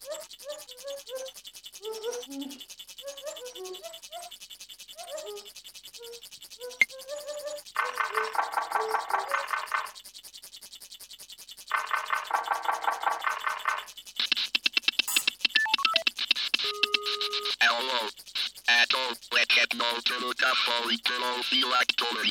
Hello. Adult, let's get no to the cafe, to no feel like Tory.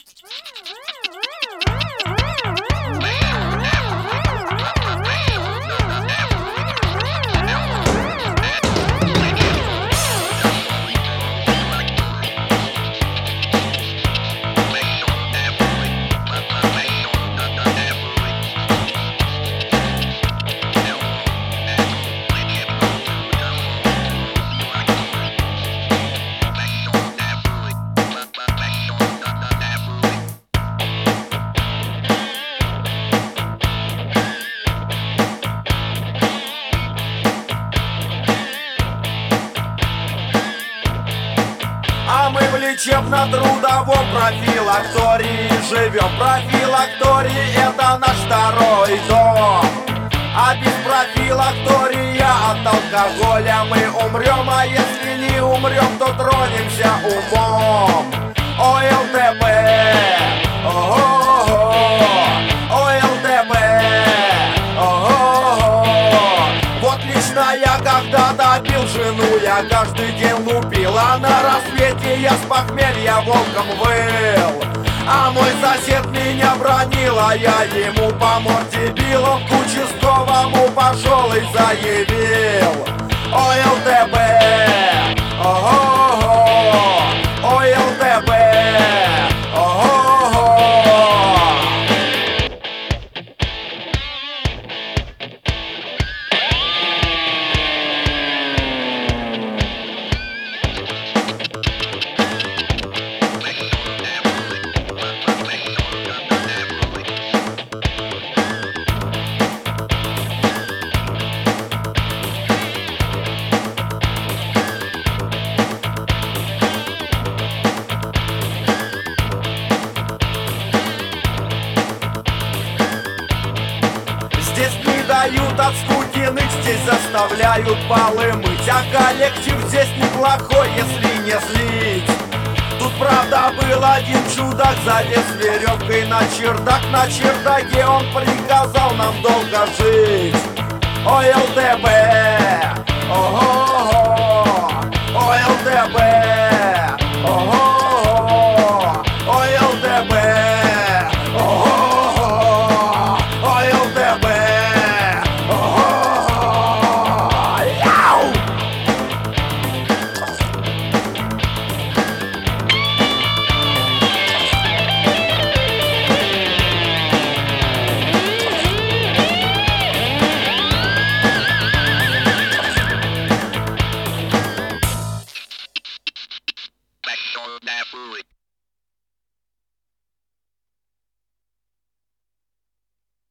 А мы в лечебно-трудовом профилактории живем. Профилакторий — это наш второй дом. А без профилактория от алкоголя мы умрем. А если не умрем, то тронемся умом. ОЛТП, ого-го, ОЛТП, ого-го. Вот лично я когда-то бил жену, я каждый день лупил, а на рассвете я с похмелья волком выл. А мой сосед меня бронил, а я ему по морде бил. Он к участковому пошел и заявил: ОЛТП, ого-го, ОЛТП, ого-го. Здесь не дают от скуки ныть, здесь заставляют полы мыть. А коллектив здесь неплохой, если не злить. Тут правда был один чудак, залез веревкой на чердак. На чердаке он приказал нам долго жить. ОЛТП, ого-го, ОЛТП, ого-го, ОЛТП, ого-го, ОЛТП, ого-го. Яу! Back on that food.